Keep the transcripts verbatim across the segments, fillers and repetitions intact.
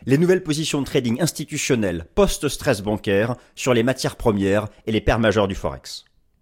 les nouvelles positions de trading institutionnelles post-stress bancaire sur les matières premières et les paires majeures du Forex.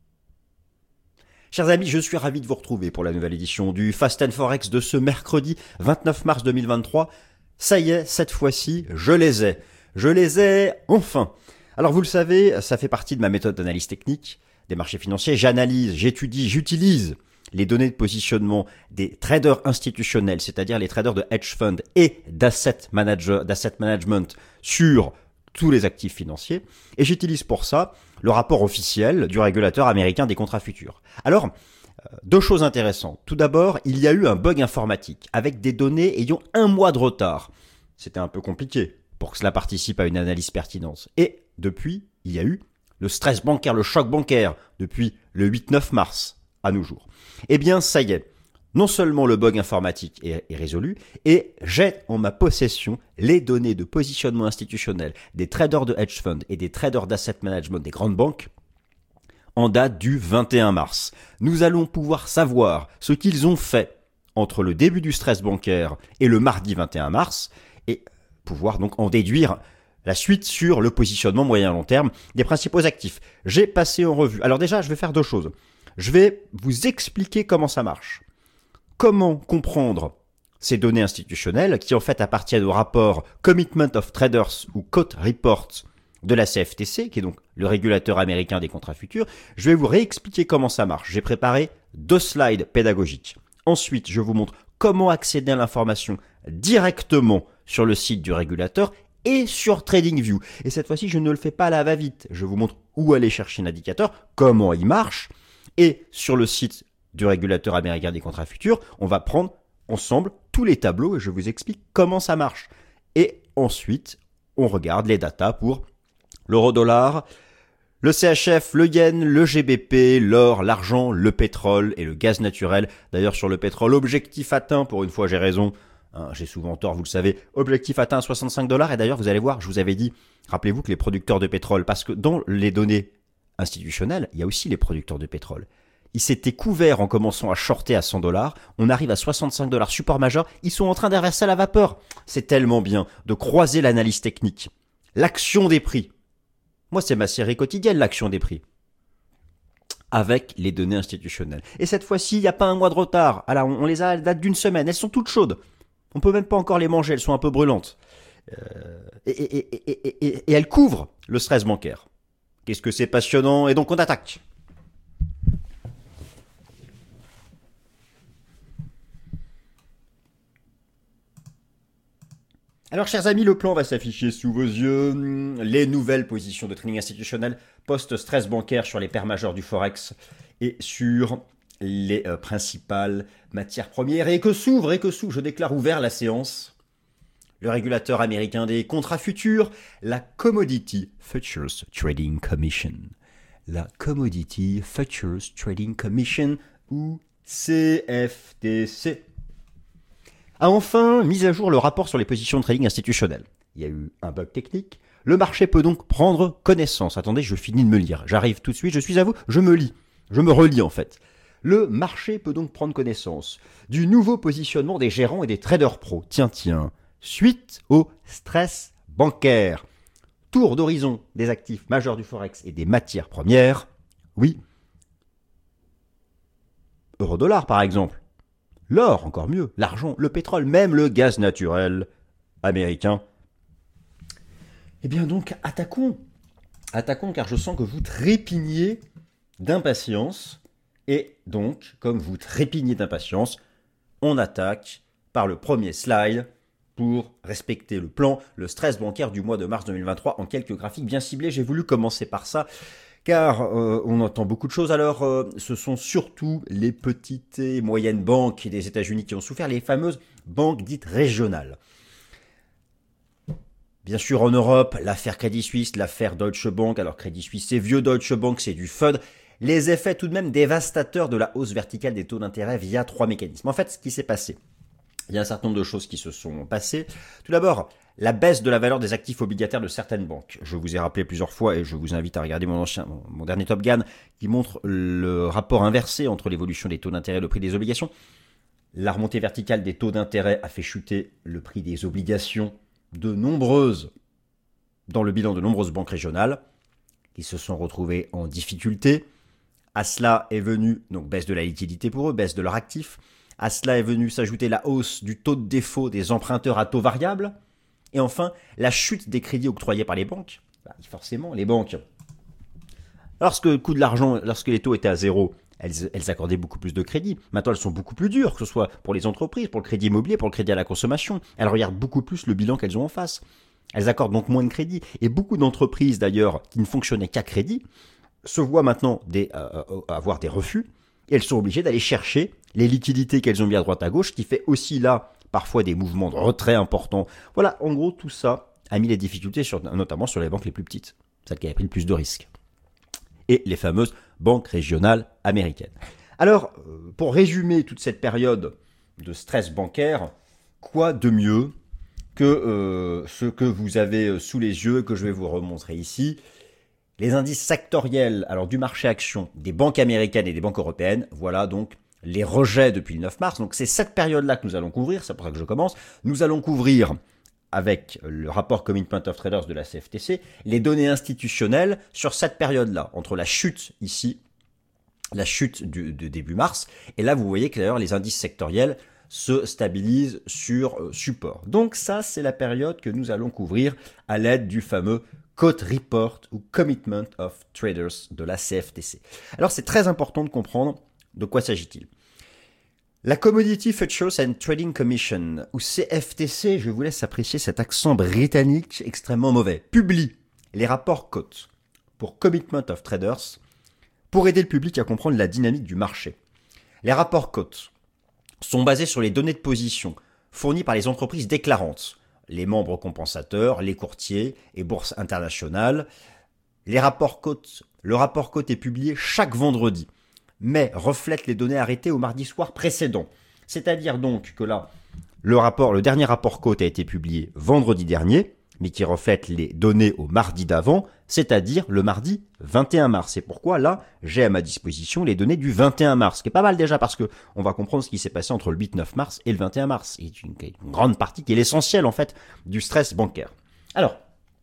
Chers amis, je suis ravi de vous retrouver pour la nouvelle édition du Fast and Forex de ce mercredi vingt-neuf mars deux mille vingt-trois. Ça y est, cette fois-ci, je les ai. Je les ai enfin. Alors vous le savez, ça fait partie de ma méthode d'analyse technique des marchés financiers. J'analyse, j'étudie, j'utilise les données de positionnement des traders institutionnels, c'est-à-dire les traders de hedge fund et d'asset manager, d'asset management sur tous les actifs financiers. Et j'utilise pour ça le rapport officiel du régulateur américain des contrats futurs. Alors, deux choses intéressantes. Tout d'abord, il y a eu un bug informatique avec des données ayant un mois de retard. C'était un peu compliqué pour que cela participe à une analyse pertinente. Et depuis, il y a eu le stress bancaire, le choc bancaire, depuis le huit neuf mars à nos jours. Eh bien, ça y est. Non seulement le bug informatique est, est résolu, et j'ai en ma possession les données de positionnement institutionnel des traders de hedge fund et des traders d'asset management des grandes banques en date du vingt et un mars. Nous allons pouvoir savoir ce qu'ils ont fait entre le début du stress bancaire et le mardi vingt et un mars et pouvoir donc en déduire la suite sur le positionnement moyen long terme des principaux actifs. J'ai passé en revue. Alors déjà, je vais faire deux choses. Je vais vous expliquer comment ça marche. Comment comprendre ces données institutionnelles qui en fait appartiennent au rapport Commitment of Traders ou Quote Report de la C F T C, qui est donc le régulateur américain des contrats futurs. Je vais vous réexpliquer comment ça marche. J'ai préparé deux slides pédagogiques. Ensuite, je vous montre comment accéder à l'information directement sur le site du régulateur et sur TradingView. Et cette fois-ci, je ne le fais pas à la va-vite. Je vous montre où aller chercher un indicateur, comment il marche, et sur le site du régulateur américain des contrats futurs, on va prendre ensemble tous les tableaux et je vous explique comment ça marche. Et ensuite, on regarde les datas pour l'euro-dollar, le C H F, le yen, le G B P, l'or, l'argent, le pétrole et le gaz naturel. D'ailleurs, sur le pétrole, objectif atteint, pour une fois j'ai raison, hein, j'ai souvent tort, vous le savez, objectif atteint à soixante-cinq dollars. Et d'ailleurs, vous allez voir, je vous avais dit, rappelez-vous que les producteurs de pétrole, parce que dans les données institutionnelles, il y a aussi les producteurs de pétrole. Ils s'étaient couverts en commençant à shorter à cent dollars. On arrive à soixante-cinq dollars support majeur. Ils sont en train d'inverser la vapeur. C'est tellement bien de croiser l'analyse technique. L'action des prix. Moi, c'est ma série quotidienne, l'action des prix. Avec les données institutionnelles. Et cette fois-ci, il n'y a pas un mois de retard. Alors, on les a à la date d'une semaine. Elles sont toutes chaudes. On peut même pas encore les manger. Elles sont un peu brûlantes. Euh, et, et, et, et, et, et elles couvrent le stress bancaire. Qu'est-ce que c'est passionnant. Et donc, on attaque. Alors, chers amis, le plan va s'afficher sous vos yeux. Les nouvelles positions de trading institutionnel post-stress bancaire sur les paires majeures du Forex et sur les euh, principales matières premières. Et que s'ouvre, et que s'ouvre, je déclare ouvert la séance. Le régulateur américain des contrats futurs, la Commodity Futures Trading Commission. La Commodity Futures Trading Commission ou C F T C. A enfin mis à jour le rapport sur les positions de trading institutionnelles. Il y a eu un bug technique. Le marché peut donc prendre connaissance. Attendez, je finis de me lire. J'arrive tout de suite, je suis à vous, je me lis. Je me relis en fait. Le marché peut donc prendre connaissance du nouveau positionnement des gérants et des traders pros. Tiens, tiens. Suite au stress bancaire. Tour d'horizon des actifs majeurs du Forex et des matières premières. Oui. Euro-dollar par exemple. L'or, encore mieux, l'argent, le pétrole, même le gaz naturel américain. Eh bien donc, attaquons. Attaquons car je sens que vous trépignez d'impatience. Et donc, comme vous trépignez d'impatience, on attaque par le premier slide pour respecter le plan, le stress bancaire du mois de mars deux mille vingt-trois en quelques graphiques bien ciblés. J'ai voulu commencer par ça. Car euh, on entend beaucoup de choses. Alors, euh, ce sont surtout les petites et moyennes banques des États-Unis qui ont souffert, les fameuses banques dites régionales. Bien sûr, en Europe, l'affaire Crédit Suisse, l'affaire Deutsche Bank. Alors, Crédit Suisse, c'est vieux, Deutsche Bank, c'est du F U D. Les effets tout de même dévastateurs de la hausse verticale des taux d'intérêt via trois mécanismes. En fait, ce qui s'est passé, il y a un certain nombre de choses qui se sont passées. Tout d'abord, la baisse de la valeur des actifs obligataires de certaines banques. Je vous ai rappelé plusieurs fois et je vous invite à regarder mon, ancien, mon, mon dernier Top Gun qui montre le rapport inversé entre l'évolution des taux d'intérêt et le prix des obligations. La remontée verticale des taux d'intérêt a fait chuter le prix des obligations de nombreuses, dans le bilan de nombreuses banques régionales qui se sont retrouvées en difficulté. À cela est venue donc baisse de la liquidité pour eux, baisse de leurs actifs. À cela est venue s'ajouter la hausse du taux de défaut des emprunteurs à taux variable. Et enfin, la chute des crédits octroyés par les banques. Bah, forcément, les banques, lorsque le coût de l'argent, lorsque les taux étaient à zéro, elles, elles accordaient beaucoup plus de crédits. Maintenant, elles sont beaucoup plus dures, que ce soit pour les entreprises, pour le crédit immobilier, pour le crédit à la consommation. Elles regardent beaucoup plus le bilan qu'elles ont en face. Elles accordent donc moins de crédits. Et beaucoup d'entreprises, d'ailleurs, qui ne fonctionnaient qu'à crédit, se voient maintenant des, euh, avoir des refus. Et elles sont obligées d'aller chercher les liquidités qu'elles ont mis à droite à gauche, qui fait aussi là, parfois, des mouvements de retrait importants. Voilà, en gros, tout ça a mis les difficultés, sur, notamment sur les banques les plus petites, celles qui avaient pris le plus de risques. Et les fameuses banques régionales américaines. Alors, pour résumer toute cette période de stress bancaire, quoi de mieux que euh, ce que vous avez sous les yeux, que je vais vous remontrer ici. Les indices sectoriels alors du marché action des banques américaines et des banques européennes, voilà donc les rejets depuis le neuf mars. Donc c'est cette période-là que nous allons couvrir, c'est pour ça que je commence. Nous allons couvrir, avec le rapport Commitment of Traders de la C F T C, les données institutionnelles sur cette période-là, entre la chute ici, la chute du, de début mars, et là vous voyez que d'ailleurs les indices sectoriels se stabilisent sur euh, support. Donc ça, c'est la période que nous allons couvrir à l'aide du fameux Quote Report ou Commitment of Traders de la C F T C. Alors c'est très important de comprendre de quoi s'agit-il. La Commodity Futures and Trading Commission, ou C F T C, je vous laisse apprécier cet accent britannique extrêmement mauvais, publie les rapports cotes pour Commitment of Traders pour aider le public à comprendre la dynamique du marché. Les rapports cotes sont basés sur les données de position fournies par les entreprises déclarantes, les membres compensateurs, les courtiers et bourses internationales. Les rapports cotes, le rapport cote est publié chaque vendredi, mais reflète les données arrêtées au mardi soir précédent. C'est-à-dire donc que là, le rapport, le dernier rapport cote a été publié vendredi dernier, mais qui reflète les données au mardi d'avant, c'est-à-dire le mardi vingt et un mars. C'est pourquoi là, j'ai à ma disposition les données du vingt et un mars, ce qui est pas mal déjà parce que on va comprendre ce qui s'est passé entre le huit neuf mars et le vingt et un mars. C'est une, une grande partie qui est l'essentiel en fait du stress bancaire. Alors,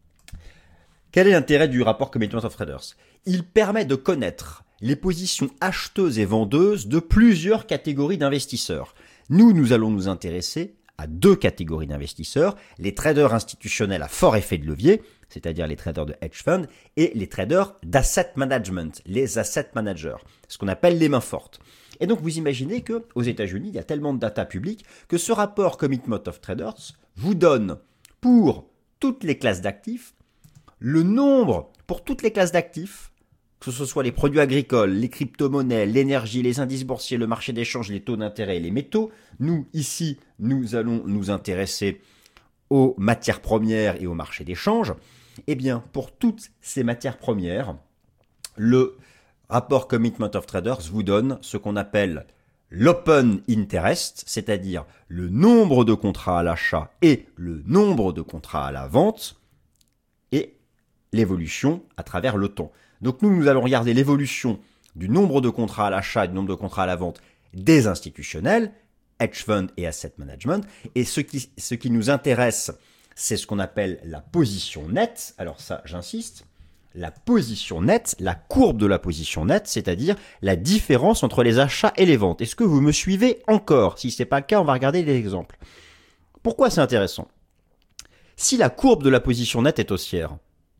quel est l'intérêt du rapport Commitment of Traders? Il permet de connaître les positions acheteuses et vendeuses de plusieurs catégories d'investisseurs. Nous, nous allons nous intéresser à deux catégories d'investisseurs, les traders institutionnels à fort effet de levier, c'est-à-dire les traders de hedge fund, et les traders d'asset management, les asset managers, ce qu'on appelle les mains fortes. Et donc vous imaginez que aux États-Unis, il y a tellement de data publique que ce rapport Commitment of Traders vous donne pour toutes les classes d'actifs le nombre, pour toutes les classes d'actifs, que ce soit les produits agricoles, les crypto-monnaies, l'énergie, les indices boursiers, le marché d'échange, les taux d'intérêt et les métaux. Nous, ici, nous allons nous intéresser aux matières premières et au marché d'échange. Eh bien, pour toutes ces matières premières, le rapport Commitment of Traders vous donne ce qu'on appelle l'open interest, c'est-à-dire le nombre de contrats à l'achat et le nombre de contrats à la vente, et l'évolution à travers le temps. Donc nous, nous allons regarder l'évolution du nombre de contrats à l'achat et du nombre de contrats à la vente des institutionnels, hedge fund et asset management. Et ce qui, ce qui nous intéresse, c'est ce qu'on appelle la position nette. Alors ça, j'insiste, la position nette, la courbe de la position nette, c'est-à-dire la différence entre les achats et les ventes. Est-ce que vous me suivez encore? Si ce n'est pas le cas, on va regarder des exemples. Pourquoi c'est intéressant? Si la courbe de la position nette est haussière,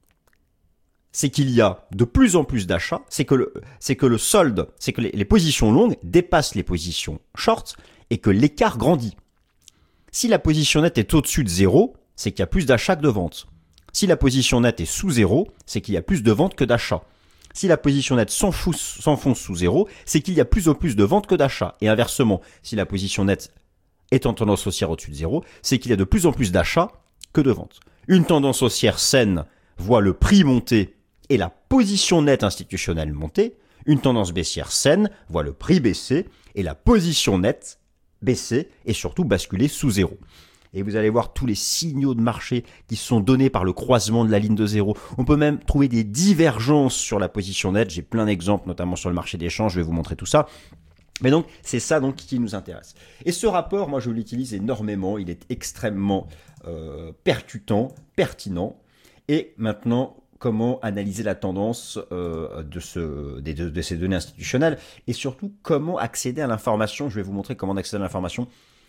c'est qu'il y a de plus en plus d'achats, c'est que le, c'est que le solde, c'est que les, les positions longues dépassent les positions short et que l'écart grandit. Si la position nette est au-dessus de zéro, c'est qu'il y a plus d'achats que de ventes. Si la position nette est sous zéro, c'est qu'il y a plus de ventes que d'achats. Si la position nette s'enfonce, s'enfonce sous zéro, c'est qu'il y a plus en plus de ventes que d'achats. Et inversement, si la position nette est en tendance haussière au-dessus de zéro, c'est qu'il y a de plus en plus d'achats que de ventes. Une tendance haussière saine voit le prix monter et la position nette institutionnelle monter. Une tendance baissière saine voit le prix baisser et la position nette baisser et surtout basculer sous zéro. Et vous allez voir tous les signaux de marché qui sont donnés par le croisement de la ligne de zéro. On peut même trouver des divergences sur la position nette. J'ai plein d'exemples, notamment sur le marché d'échange. Je vais vous montrer tout ça. Mais donc, c'est ça donc qui nous intéresse. Et ce rapport, moi, je l'utilise énormément. Il est extrêmement euh, percutant, pertinent. Et maintenant, comment analyser la tendance euh, de, ce, de, de, de ces données institutionnelles et surtout, comment accéder à l'information. Je vais vous montrer comment accéder à l'information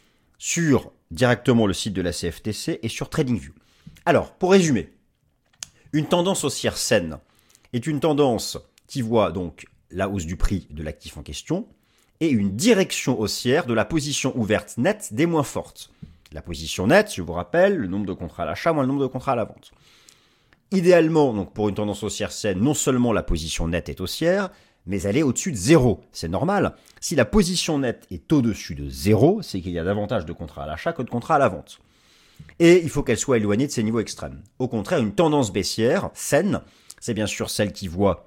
sur directement le site de la C F T C et sur TradingView. Alors, pour résumer, une tendance haussière saine est une tendance qui voit donc la hausse du prix de l'actif en question et une direction haussière de la position ouverte nette des moins fortes. La position nette, je vous rappelle, le nombre de contrats à l'achat moins le nombre de contrats à la vente. Idéalement, donc pour une tendance haussière saine, non seulement la position nette est haussière, mais elle est au-dessus de zéro. C'est normal. Si la position nette est au-dessus de zéro, c'est qu'il y a davantage de contrats à l'achat que de contrats à la vente. Et il faut qu'elle soit éloignée de ces niveaux extrêmes. Au contraire, une tendance baissière, saine, c'est bien sûr celle qui voit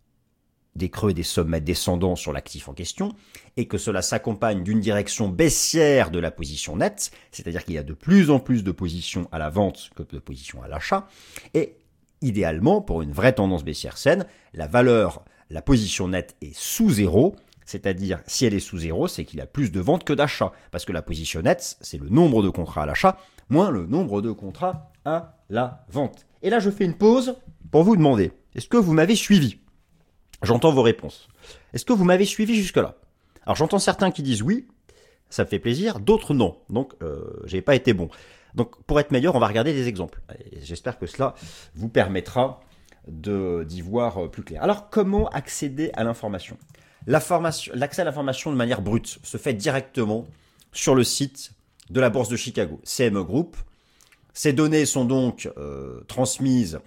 des creux et des sommets descendants sur l'actif en question, et que cela s'accompagne d'une direction baissière de la position nette, c'est-à-dire qu'il y a de plus en plus de positions à la vente que de positions à l'achat, et idéalement, pour une vraie tendance baissière saine, la valeur, la position nette est sous zéro, c'est-à-dire si elle est sous zéro, c'est qu'il y a plus de ventes que d'achats, parce que la position nette, c'est le nombre de contrats à l'achat, moins le nombre de contrats à la vente. Et là, je fais une pause pour vous demander, est-ce que vous m'avez suivi ? J'entends vos réponses. Est-ce que vous m'avez suivi jusque-là ? Alors j'entends certains qui disent oui, ça me fait plaisir, d'autres non. Donc euh, j'ai pas été bon. Donc pour être meilleur, on va regarder des exemples. Et j'espère que cela vous permettra de, d'y voir plus clair. Alors comment accéder à l'information ? L'information, l'accès à l'information de manière brute se fait directement sur le site de la Bourse de Chicago, C M E Group. Ces données sont donc euh, transmises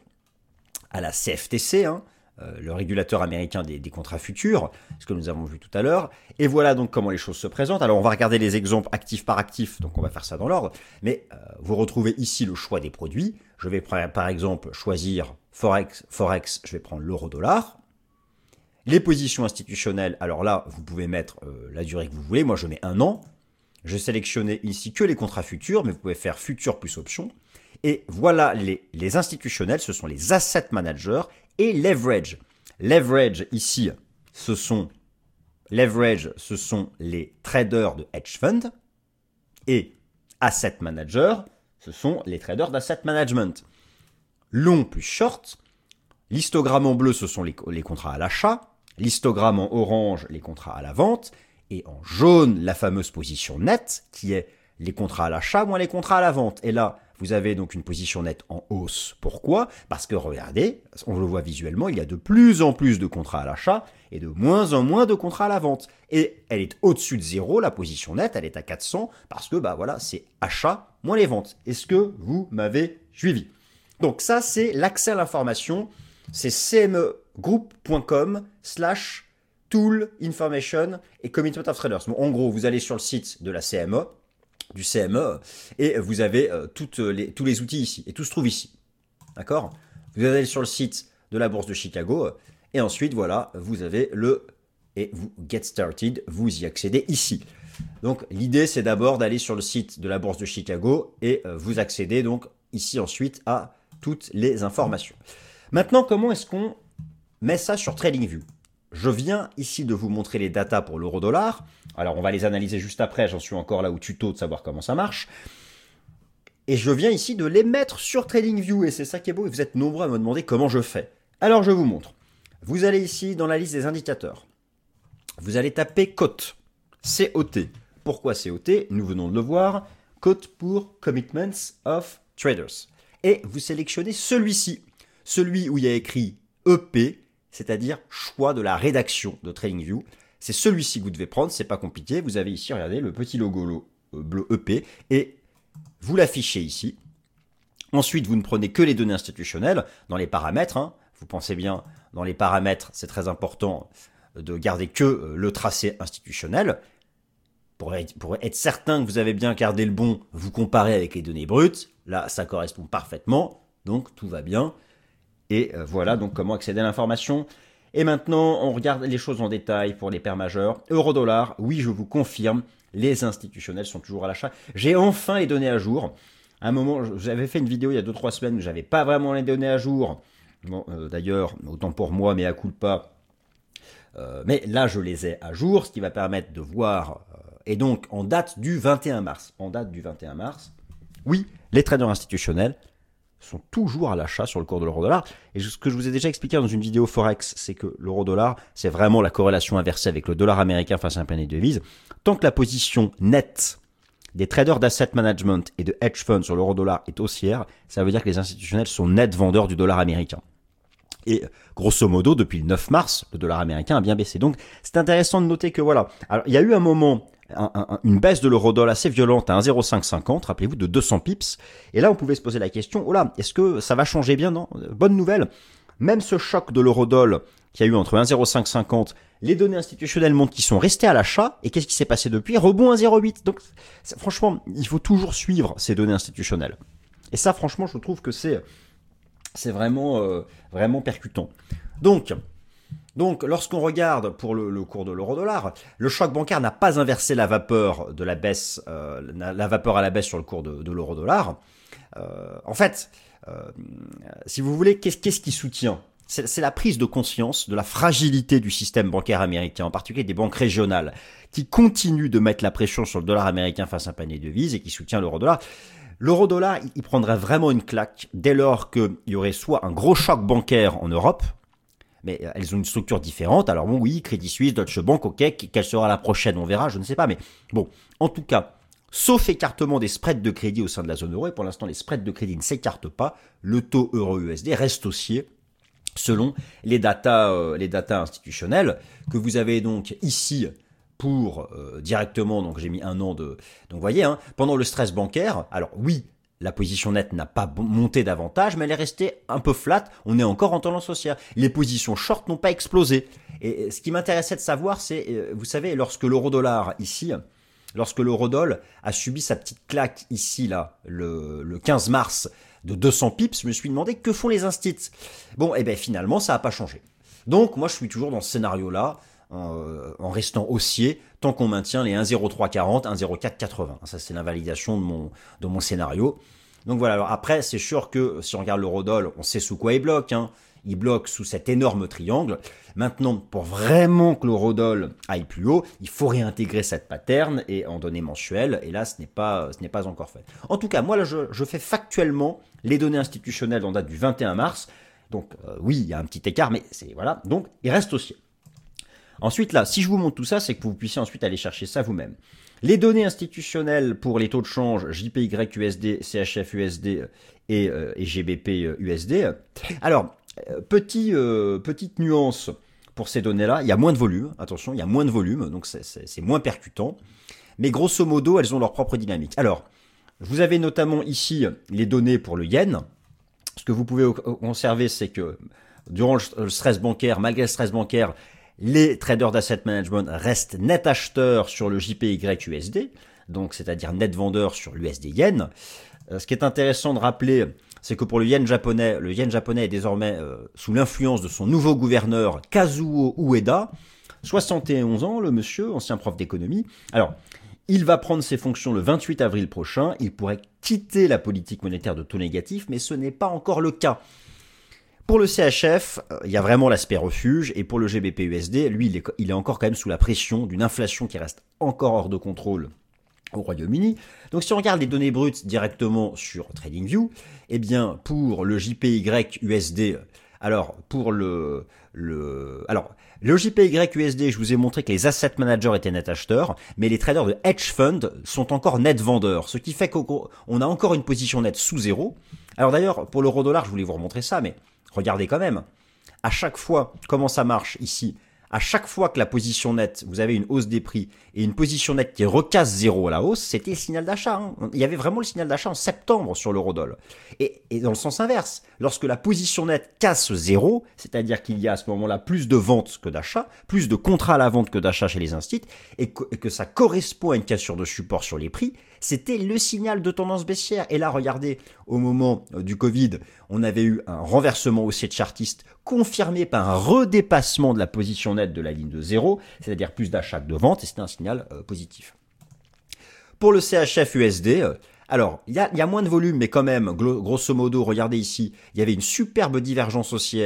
à la C F T C, hein, euh, le régulateur américain des, des contrats futurs, ce que nous avons vu tout à l'heure. Et voilà donc comment les choses se présentent. Alors on va regarder les exemples actif par actif, donc on va faire ça dans l'ordre. Mais euh, vous retrouvez ici le choix des produits. Je vais par exemple choisir Forex, Forex, je vais prendre l'euro-dollar. Les positions institutionnelles, alors là, vous pouvez mettre euh, la durée que vous voulez. Moi, je mets un an. Je sélectionnais ici que les contrats futurs, mais vous pouvez faire futur plus option. Et voilà, les, les institutionnels, ce sont les asset managers et leverage. Leverage, ici, ce sont, leverage, ce sont les traders de hedge fund. Et asset managers, ce sont les traders d'asset management. Long plus short. L'histogramme en bleu, ce sont les, les contrats à l'achat. L'histogramme en orange, les contrats à la vente. Et en jaune, la fameuse position nette, qui est les contrats à l'achat moins les contrats à la vente. Et là, vous avez donc une position nette en hausse. Pourquoi ? Parce que regardez, on le voit visuellement, il y a de plus en plus de contrats à l'achat et de moins en moins de contrats à la vente. Et elle est au-dessus de zéro, la position nette, elle est à quatre cents, parce que bah voilà, c'est achat moins les ventes. Est-ce que vous m'avez suivi ? Donc ça, c'est l'accès à l'information. C'est cmegroup.com slash tool information et commitment of traders. Bon, en gros, vous allez sur le site de la C M E, du C M E, et vous avez euh, toutes les, tous les outils ici, et tout se trouve ici. D'accord ? Vous allez sur le site de la Bourse de Chicago, et ensuite, voilà, vous avez le, et vous get started, vous y accédez ici. Donc, l'idée, c'est d'abord d'aller sur le site de la Bourse de Chicago, et euh, vous accédez donc ici ensuite à toutes les informations. Maintenant, comment est-ce qu'on met ça sur TradingView ? Je viens ici de vous montrer les datas pour l'euro-dollar. Alors, on va les analyser juste après. J'en suis encore là au tuto de savoir comment ça marche. Et je viens ici de les mettre sur TradingView. Et c'est ça qui est beau. Et vous êtes nombreux à me demander comment je fais. Alors, je vous montre. Vous allez ici dans la liste des indicateurs. Vous allez taper cote. C O T. Pourquoi C O T ? Nous venons de le voir. Cote pour Commitments of Traders. Et vous sélectionnez celui-ci. Celui où il y a écrit E P, c'est-à-dire choix de la rédaction de TradingView. C'est celui-ci que vous devez prendre, c'est pas compliqué. Vous avez ici, regardez, le petit logo bleu E P et vous l'affichez ici. Ensuite, vous ne prenez que les données institutionnelles dans les paramètres. Hein. Vous pensez bien, dans les paramètres, c'est très important de garder que le tracé institutionnel. Pour être, pour être certain que vous avez bien gardé le bon, vous comparez avec les données brutes. Là, ça correspond parfaitement, donc tout va bien. Et voilà donc comment accéder à l'information. Et maintenant, on regarde les choses en détail pour les paires majeures. Euro-dollar, oui, je vous confirme, les institutionnels sont toujours à l'achat. J'ai enfin les données à jour. À un moment, j'avais fait une vidéo il y a deux trois semaines où j'avais pas vraiment les données à jour. Bon, euh, d'ailleurs, autant pour moi, mais à culpa, Euh, mais là, je les ai à jour, ce qui va permettre de voir. Euh, et donc, en date du vingt et un mars. En date du vingt et un mars, oui, les traders institutionnels sont toujours à l'achat sur le cours de l'euro-dollar. Et ce que je vous ai déjà expliqué dans une vidéo Forex, c'est que l'euro-dollar, c'est vraiment la corrélation inversée avec le dollar américain face à un panier de devises. Tant que la position nette des traders d'asset management et de hedge funds sur l'euro-dollar est haussière, ça veut dire que les institutionnels sont nets vendeurs du dollar américain. Et grosso modo, depuis le neuf mars, le dollar américain a bien baissé. Donc, c'est intéressant de noter que voilà. Alors, il y a eu un moment, un, un, une baisse de l'euro-dollar assez violente à un virgule zéro cinq cinquante, rappelez-vous, de deux cents pips. Et là, on pouvait se poser la question, oh là, est-ce que ça va changer bien? Non. Bonne nouvelle. Même ce choc de l'euro-dollar qu'il y a eu entre un virgule zéro cinq cinquante, les données institutionnelles montrent qu'ils sont restés à l'achat. Et qu'est-ce qui s'est passé depuis? Rebond à zéro virgule huit. Donc, franchement, il faut toujours suivre ces données institutionnelles. Et ça, franchement, je trouve que c'est... C'est vraiment, euh, vraiment percutant. Donc, donc lorsqu'on regarde pour le, le cours de l'euro-dollar, le choc bancaire n'a pas inversé la vapeur de la baisse, euh, la vapeur à la baisse sur le cours de, de l'euro-dollar. Euh, en fait, euh, si vous voulez, qu'est-ce, qu'est-ce qui soutient? c'est, c'est la prise de conscience de la fragilité du système bancaire américain, en particulier des banques régionales, qui continuent de mettre la pression sur le dollar américain face à un panier de devises et qui soutient l'euro-dollar. L'euro-dollar, il prendrait vraiment une claque dès lors qu'il y aurait soit un gros choc bancaire en Europe, mais elles ont une structure différente. Alors bon, oui, Crédit Suisse, Deutsche Bank, ok, quelle sera la prochaine, on verra, je ne sais pas. Mais bon, en tout cas, sauf écartement des spreads de crédit au sein de la zone euro, et pour l'instant les spreads de crédit ne s'écartent pas, le taux euro-U S D reste haussier selon les datas, euh, les datas institutionnelles que vous avez donc ici pour euh, directement, donc j'ai mis un an de... Donc vous voyez, hein, pendant le stress bancaire, alors oui, la position nette n'a pas monté davantage, mais elle est restée un peu flat, on est encore en tendance haussière. Les positions short n'ont pas explosé. Et ce qui m'intéressait de savoir, c'est, euh, vous savez, lorsque l'euro-dollar ici, lorsque l'euro-dollar a subi sa petite claque ici, là, le, le quinze mars de deux cents pips, je me suis demandé que font les instits. Bon, et bien finalement, ça n'a pas changé. Donc moi, je suis toujours dans ce scénario-là, en restant haussier tant qu'on maintient les un virgule zéro trois quarante, un virgule zéro quatre quatre-vingts. Ça, c'est l'invalidation de mon, de mon scénario. Donc voilà, alors après, c'est sûr que si on regarde l'euro-dollar, on sait sous quoi il bloque. Hein. Il bloque sous cet énorme triangle. Maintenant, pour vraiment que l'euro-dollar aille plus haut, il faut réintégrer cette pattern et en données mensuelles. Et là, ce n'est pas, ce n'est pas encore fait. En tout cas, moi, là, je, je fais factuellement les données institutionnelles en date du vingt et un mars. Donc euh, oui, il y a un petit écart, mais c'est voilà. Donc, il reste haussier. Ensuite, là, si je vous montre tout ça, c'est que vous puissiez ensuite aller chercher ça vous-même. Les données institutionnelles pour les taux de change J P Y U S D, C H F U S D et, euh, et G B P U S D. Alors, euh, petit, euh, petite nuance pour ces données-là, il y a moins de volume, attention, il y a moins de volume, donc c'est, c'est, c'est moins percutant. Mais grosso modo, elles ont leur propre dynamique. Alors, vous avez notamment ici les données pour le yen. Ce que vous pouvez observer, c'est que durant le stress bancaire, malgré le stress bancaire, les traders d'asset management restent net acheteurs sur le J P Y U S D, donc c'est-à-dire net vendeurs sur l'U S D yen. Euh, ce qui est intéressant de rappeler, c'est que pour le yen japonais, le yen japonais est désormais euh, sous l'influence de son nouveau gouverneur Kazuo Ueda, soixante et onze ans, le monsieur, ancien prof d'économie. Alors, il va prendre ses fonctions le vingt-huit avril prochain, il pourrait quitter la politique monétaire de taux négatif, mais ce n'est pas encore le cas. Pour le C H F, il y a vraiment l'aspect refuge, et pour le G B P U S D, lui, il est, il est encore quand même sous la pression d'une inflation qui reste encore hors de contrôle au Royaume-Uni. Donc si on regarde les données brutes directement sur TradingView, eh bien pour le J P Y U S D, alors pour le, le, alors le J P Y U S D, je vous ai montré que les asset managers étaient net acheteurs, mais les traders de hedge fund sont encore net vendeurs, ce qui fait qu'on a encore une position nette sous zéro. Alors d'ailleurs, pour l'euro-dollar, je voulais vous remontrer ça, mais regardez quand même, à chaque fois, comment ça marche ici, à chaque fois que la position nette, vous avez une hausse des prix et une position nette qui recasse zéro à la hausse, c'était le signal d'achat. Hein. Il y avait vraiment le signal d'achat en septembre sur l'euro-dollar. Et, et dans le sens inverse, lorsque la position nette casse zéro, c'est-à-dire qu'il y a à ce moment-là plus de ventes que d'achats, plus de contrats à la vente que d'achats chez les instituts, et que, et que ça correspond à une cassure de support sur les prix, c'était le signal de tendance baissière. Et là, regardez, au moment du Covid, on avait eu un renversement haussier de chartiste confirmé par un redépassement de la position nette de la ligne de zéro, c'est-à-dire plus d'achats que de ventes, et c'était un signal euh, positif. Pour le C H F U S D, euh, alors, il y a, y a moins de volume, mais quand même, grosso modo, regardez ici, il y avait une superbe divergence haussière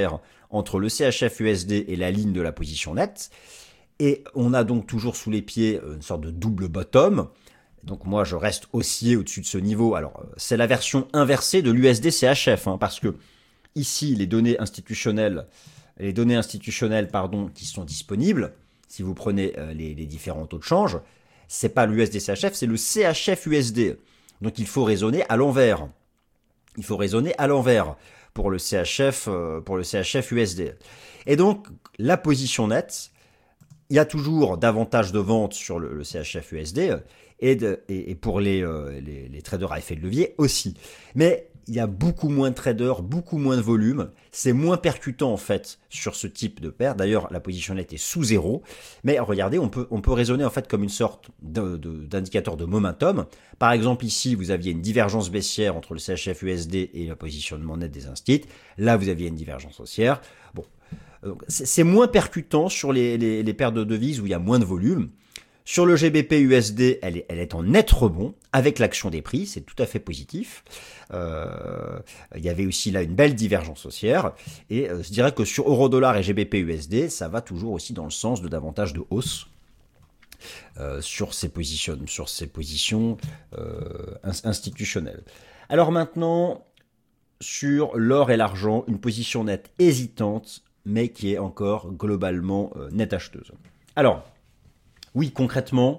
entre le C H F U S D et la ligne de la position nette. Et on a donc toujours sous les pieds une sorte de double bottom. Donc moi, je reste haussier au-dessus de ce niveau. Alors, c'est la version inversée de l'U S D C H F, hein, parce que ici, les données institutionnelles, les données institutionnelles, pardon, qui sont disponibles, si vous prenez euh, les, les différents taux de change, c'est pas l'U S D C H F, c'est le C H F U S D. Donc il faut raisonner à l'envers. Il faut raisonner à l'envers pour le C H F, euh, pour le C H F U S D. Et donc, la position nette, il y a toujours davantage de ventes sur le, le C H F U S D et, de, et, et pour les, euh, les, les traders à effet de levier aussi. Mais il y a beaucoup moins de traders, beaucoup moins de volume. C'est moins percutant en fait sur ce type de paire. D'ailleurs, la position nette est sous zéro. Mais regardez, on peut, on peut raisonner en fait comme une sorte de, de, d'indicateur de momentum. Par exemple, ici, vous aviez une divergence baissière entre le C H F U S D et le positionnement net des instituts. Là, vous aviez une divergence haussière. Bon, c'est moins percutant sur les, les, les paires de devises où il y a moins de volume. Sur le G B P U S D, elle est, elle est en net rebond avec l'action des prix, c'est tout à fait positif. Euh, il y avait aussi là une belle divergence haussière. Et euh, je dirais que sur Euro-Dollar et G B P U S D, ça va toujours aussi dans le sens de davantage de hausse euh, sur ces positions, sur ces positions euh, institutionnelles. Alors maintenant, sur l'or et l'argent, une position nette hésitante, mais qui est encore globalement euh, nette acheteuse. Alors, oui, concrètement,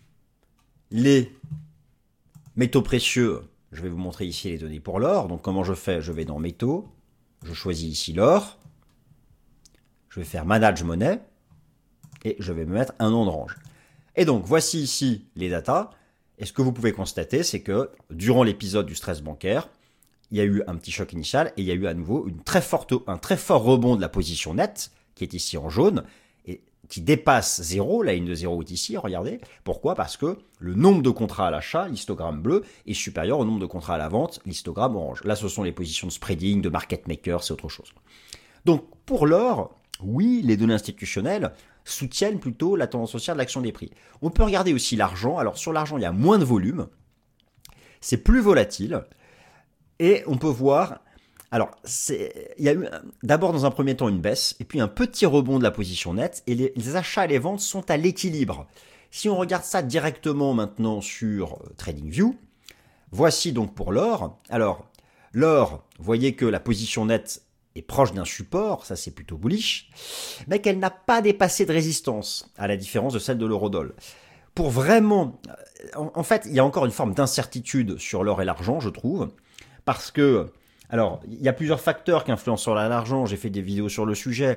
les métaux précieux, je vais vous montrer ici les données pour l'or. Donc comment je fais? Je vais dans métaux, je choisis ici l'or, je vais faire manage monnaie, et je vais me mettre un nom de range. Et donc voici ici les datas, et ce que vous pouvez constater, c'est que durant l'épisode du stress bancaire, il y a eu un petit choc initial, et il y a eu à nouveau une très forte, un très fort rebond de la position nette, qui est ici en jaune, et qui dépasse zéro, la ligne de zéro est ici, regardez. Pourquoi? Parce que le nombre de contrats à l'achat, l'histogramme bleu, est supérieur au nombre de contrats à la vente, l'histogramme orange. Là, ce sont les positions de spreading, de market maker, c'est autre chose. Donc, pour l'or, oui, les données institutionnelles soutiennent plutôt la tendance haussière de l'action des prix. On peut regarder aussi l'argent. Alors, sur l'argent, il y a moins de volume, c'est plus volatile, et on peut voir... Alors, c'est, il y a eu d'abord dans un premier temps une baisse, et puis un petit rebond de la position nette, et les, les achats et les ventes sont à l'équilibre. Si on regarde ça directement maintenant sur TradingView, voici donc pour l'or. Alors, l'or, vous voyez que la position nette est proche d'un support, ça c'est plutôt bullish, mais qu'elle n'a pas dépassé de résistance, à la différence de celle de l'eurodoll. Pour vraiment... En, en fait, il y a encore une forme d'incertitude sur l'or et l'argent, je trouve, parce que... Alors, il y a plusieurs facteurs qui influencent sur l'argent. J'ai fait des vidéos sur le sujet.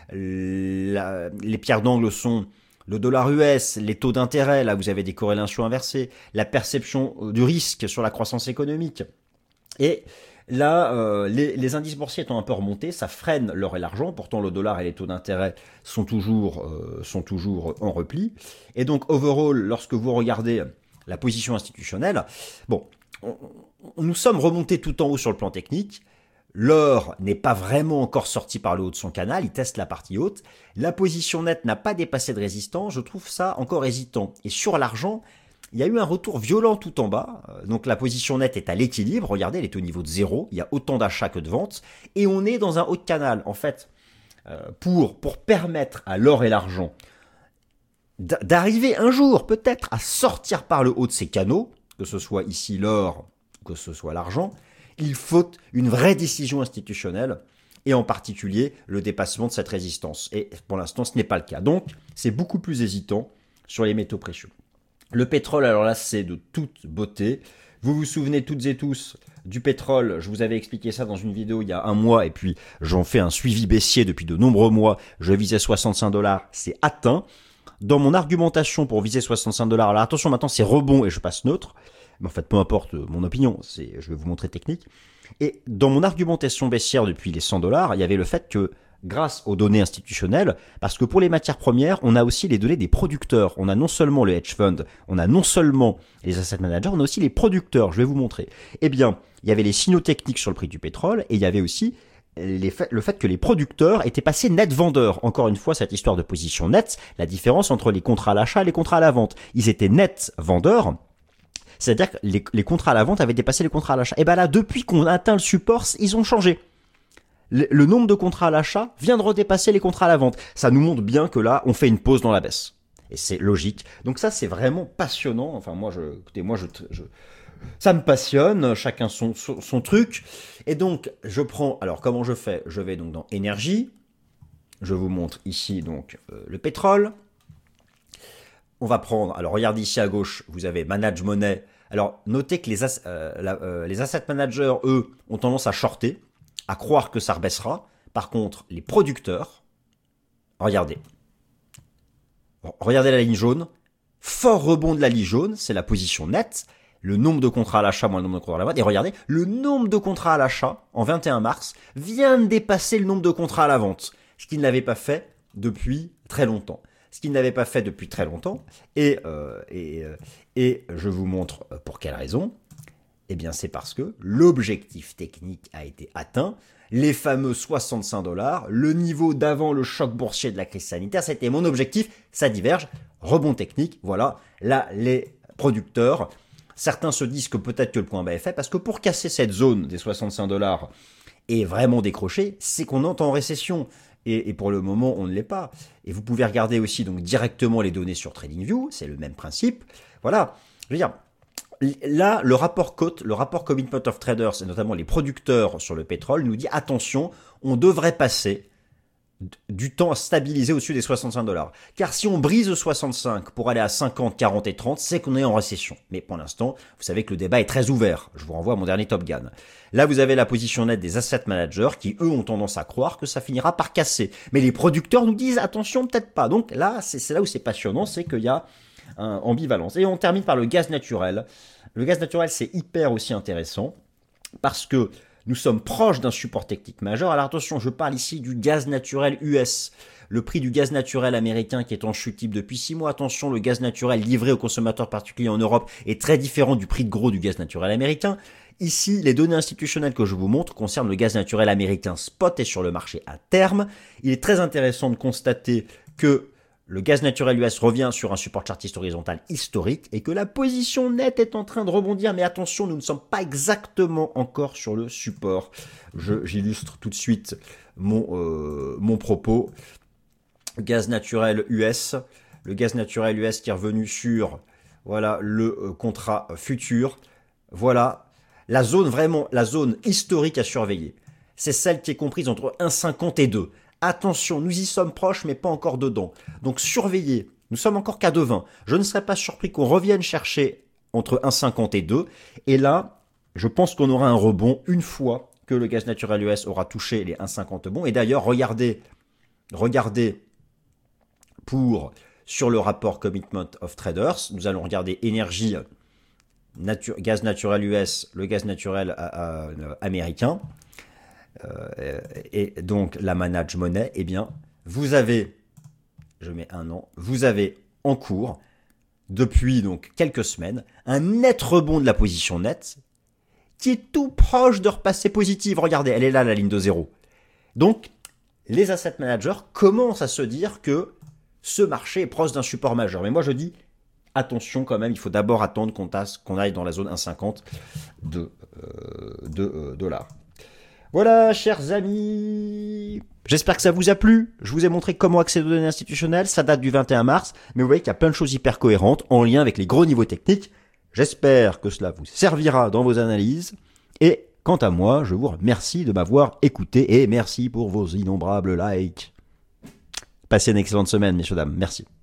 La, les pierres d'angle sont le dollar U S, les taux d'intérêt. Là, vous avez des corrélations inversées. La perception du risque sur la croissance économique. Et là, euh, les, les indices boursiers étant un peu remontés, ça freine l'or et l'argent. Pourtant, le dollar et les taux d'intérêt sont toujours, euh, sont toujours en repli. Et donc, overall, lorsque vous regardez la position institutionnelle, bon... On, nous sommes remontés tout en haut sur le plan technique. L'or n'est pas vraiment encore sorti par le haut de son canal, il teste la partie haute. La position nette n'a pas dépassé de résistance, je trouve ça encore hésitant. Et sur l'argent, il y a eu un retour violent tout en bas. Donc la position nette est à l'équilibre, regardez, elle est au niveau de zéro, il y a autant d'achats que de ventes. Et on est dans un haut de canal. En fait, pour, pour permettre à l'or et l'argent d'arriver un jour peut-être à sortir par le haut de ces canaux, que ce soit ici l'or, que ce soit l'argent, il faut une vraie décision institutionnelle et en particulier le dépassement de cette résistance. Et pour l'instant, ce n'est pas le cas. Donc, c'est beaucoup plus hésitant sur les métaux précieux. Le pétrole, alors là, c'est de toute beauté. Vous vous souvenez toutes et tous du pétrole, je vous avais expliqué ça dans une vidéo il y a un mois et puis j'en fais un suivi baissier depuis de nombreux mois. Je visais soixante-cinq dollars, c'est atteint. Dans mon argumentation pour viser soixante-cinq dollars, alors attention, maintenant c'est rebond et je passe neutre, mais en fait peu importe mon opinion, c'est, je vais vous montrer technique. Et dans mon argumentation baissière depuis les cent dollars, il y avait le fait que grâce aux données institutionnelles, parce que pour les matières premières, on a aussi les données des producteurs. On a non seulement les hedge funds, on a non seulement les asset managers, on a aussi les producteurs, je vais vous montrer. Eh bien, il y avait les signaux techniques sur le prix du pétrole et il y avait aussi Les faits, le fait que les producteurs étaient passés net vendeurs. Encore une fois, cette histoire de position nette, la différence entre les contrats à l'achat et les contrats à la vente. Ils étaient net vendeurs, c'est-à-dire que les, les contrats à la vente avaient dépassé les contrats à l'achat. Et bien là, depuis qu'on a atteint le support, ils ont changé. le, le nombre de contrats à l'achat vient de redépasser les contrats à la vente. Ça nous montre bien que là, on fait une pause dans la baisse. Et c'est logique. Donc ça, c'est vraiment passionnant. Enfin, moi, je, écoutez, moi, je, je ça me passionne. Chacun son, son, son truc. Et donc, je prends, alors comment je fais? Je vais donc dans énergie. Je vous montre ici, donc, euh, le pétrole. On va prendre, alors regardez ici à gauche, vous avez Manage Money. Alors, notez que les, as, euh, la, euh, les asset managers, eux, ont tendance à shorter, à croire que ça rebaissera. Par contre, les producteurs, regardez. Regardez la ligne jaune. Fort rebond de la ligne jaune, c'est la position nette. Le nombre de contrats à l'achat moins le nombre de contrats à la vente. Et regardez, le nombre de contrats à l'achat, en vingt et un mars, vient de dépasser le nombre de contrats à la vente. Ce qui ne l'avait pas fait depuis très longtemps. Ce qu'il n'avait pas fait depuis très longtemps. Et, euh, et, euh, et je vous montre pour quelle raison. Eh bien, c'est parce que l'objectif technique a été atteint. Les fameux soixante-cinq dollars, le niveau d'avant le choc boursier de la crise sanitaire, c'était mon objectif. Ça diverge. Rebond technique, voilà. Là, les producteurs, certains se disent que peut-être que le point bas est fait, parce que pour casser cette zone des soixante-cinq dollars et vraiment décrocher, c'est qu'on entre en récession. Et, et pour le moment, on ne l'est pas. Et vous pouvez regarder aussi donc directement les données sur TradingView, c'est le même principe. Voilà, je veux dire, là, le rapport cote, le rapport Commitment of Traders, et notamment les producteurs sur le pétrole, nous dit attention, on devrait passer du temps à stabiliser au-dessus des soixante-cinq dollars. Car si on brise soixante-cinq pour aller à cinquante, quarante et trente, c'est qu'on est en récession. Mais pour l'instant, vous savez que le débat est très ouvert. Je vous renvoie à mon dernier Top Gun. Là, vous avez la position nette des asset managers qui, eux, ont tendance à croire que ça finira par casser. Mais les producteurs nous disent attention, peut-être pas. Donc là, c'est, c'est là où c'est passionnant, c'est qu'il y a un ambivalence. Et on termine par le gaz naturel. Le gaz naturel, c'est hyper aussi intéressant parce que nous sommes proches d'un support technique majeur. Alors attention, je parle ici du gaz naturel U S. Le prix du gaz naturel américain qui est en chute libre depuis six mois. Attention, le gaz naturel livré aux consommateurs particuliers en Europe est très différent du prix de gros du gaz naturel américain. Ici, les données institutionnelles que je vous montre concernent le gaz naturel américain spot et sur le marché à terme. Il est très intéressant de constater que le gaz naturel U S revient sur un support chartiste horizontal historique et que la position nette est en train de rebondir. Mais attention, nous ne sommes pas exactement encore sur le support. Je, j'illustre tout de suite mon, euh, mon propos. Gaz naturel U S. Le gaz naturel U S qui est revenu sur voilà, le euh, contrat futur. Voilà la zone vraiment, la zone historique à surveiller. C'est celle qui est comprise entre un virgule cinquante et deux. Attention, nous y sommes proches, mais pas encore dedans. Donc surveillez, nous sommes encore qu'à deux virgule vingt. Je ne serais pas surpris qu'on revienne chercher entre un virgule cinquante et deux. Et là, je pense qu'on aura un rebond une fois que le gaz naturel U S aura touché les un virgule cinquante bons. Et d'ailleurs, regardez, regardez pour sur le rapport Commitment of Traders, nous allons regarder énergie, natu- gaz naturel U S, le gaz naturel euh, euh, américain. Euh, et donc la Manage Money, eh bien, vous avez, je mets un an, vous avez en cours, depuis donc quelques semaines, un net rebond de la position nette qui est tout proche de repasser positive. Regardez, elle est là, la ligne de zéro. Donc, les asset managers commencent à se dire que ce marché est proche d'un support majeur. Mais moi, je dis, attention quand même, il faut d'abord attendre qu'on, tasse, qu'on aille dans la zone un virgule cinquante de, euh, de euh, dollars. Voilà, chers amis, j'espère que ça vous a plu. Je vous ai montré comment accéder aux données institutionnelles. Ça date du vingt et un mars, mais vous voyez qu'il y a plein de choses hyper cohérentes en lien avec les gros niveaux techniques. J'espère que cela vous servira dans vos analyses. Et quant à moi, je vous remercie de m'avoir écouté et merci pour vos innombrables likes. Passez une excellente semaine, messieurs, dames. Merci.